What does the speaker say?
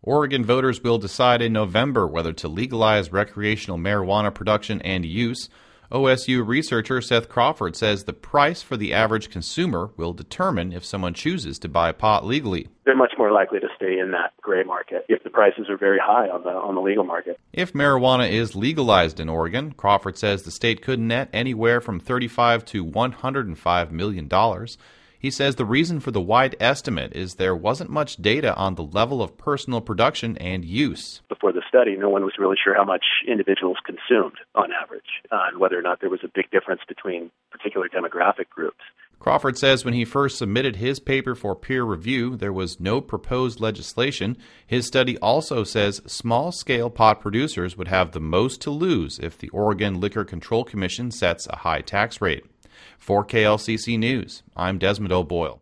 Oregon voters will decide in November whether to legalize recreational marijuana production and use. OSU researcher Seth Crawford says the price for the average consumer will determine if someone chooses to buy pot legally. They're much more likely to stay in that gray market if the prices are very high on the legal market. If marijuana is legalized in Oregon, Crawford says the state could net anywhere from $35 to $105 million. He says the reason for the wide estimate is there wasn't much data on the level of personal production and use. Before the study, no one was really sure how much individuals consumed on average, and whether or not there was a big difference between particular demographic groups. Crawford says when he first submitted his paper for peer review, there was no proposed legislation. His study also says small-scale pot producers would have the most to lose if the Oregon Liquor Control Commission sets a high tax rate. For KLCC News, I'm Desmond O'Boyle.